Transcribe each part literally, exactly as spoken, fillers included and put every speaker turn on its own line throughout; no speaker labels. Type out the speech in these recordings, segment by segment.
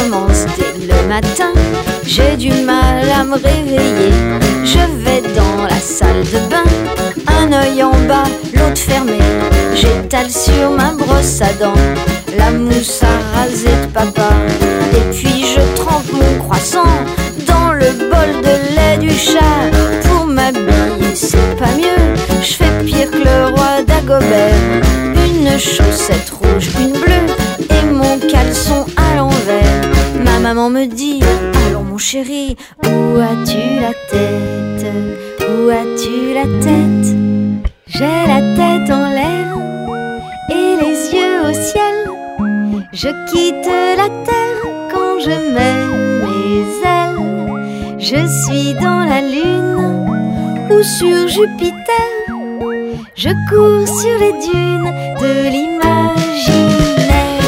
commence dès le matin. J'ai du mal à me réveiller. Je vais dans la salle de bain, un œil en bas, l'autre fermé. J'étale sur ma brosse à dents la mousse à raser de papa. Et puis je trempe mon croissant dans le bol de lait du chat. Pour m'habiller c'est pas mieux, je fais pire que le roi d'Agobert. Une chaussette rouge, une bleue et mon caleçon à l'envers. Ma maman me dit: allons mon chéri, où as-tu la tête? Où as-tu la tête? J'ai la tête en l'air et les yeux au ciel. Je quitte la terre quand je mets mes ailes. Je suis dans la lune ou sur Jupiter. Je cours sur les dunes de l'imaginaire.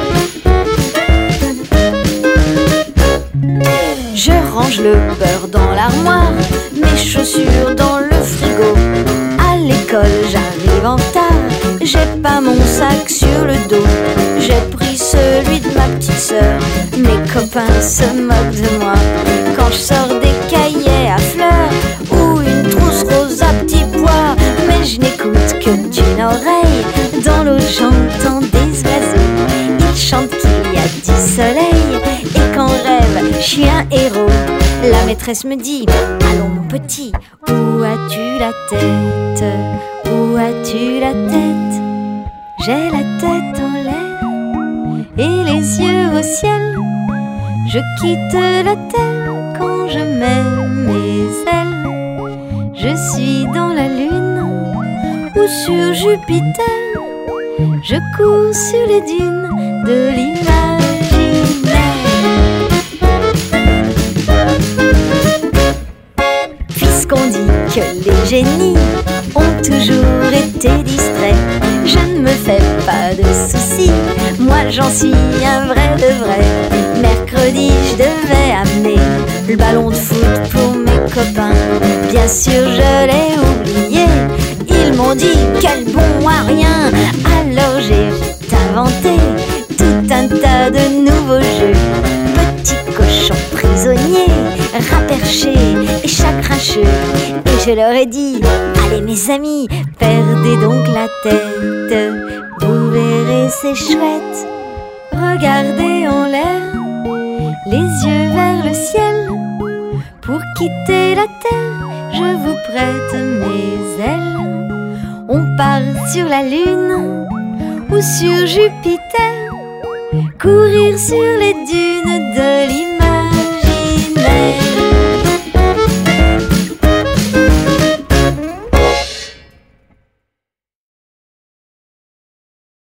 Je range le beurre dans l'armoire, mes chaussures dans le frigo. À l'école j'arrive en retard, j'ai pas mon sac sur le dos. J'ai pris celui de ma petite sœur, mes copains se moquent de moi. Quand je sors des cahiers à fleurs ou une trousse rose à petits pois. Mais je n'écoute que d'une oreille, dans l'autre j'entends des oiseaux. Ils chantent qu'il y a du soleil et qu'en rêve je suis un héros. La maîtresse me dit: allons mon petit, où as-tu la tête? Où as-tu la tête? J'ai la tête en l'air et les yeux au ciel. Je quitte la terre quand je mets mes ailes. Je suis dans la lune ou sur Jupiter. Je cours sur les dunes de l'imaginaire. Puisqu'on dit que les génies ont toujours été distraits, je ne me fais pas de soucis, moi j'en suis un vrai de vrai. Mercredi je devais amener le ballon de foot pour mes copains. Bien sûr je l'ai oublié, ils m'ont dit quel bon à rien. Alors j'ai vite inventé tout un tas de nouveaux jeux. Petit cochon prisonnier, rat perché et chat grincheux. Et je leur ai dit: allez mes amis, perdez donc la tête. Vous verrez c'est chouette, regardez en l'air, les yeux vers le ciel. Pour quitter la terre, je vous prête mes ailes. On part sur la lune ou sur Jupiter, courir sur les dunes de l'hiver.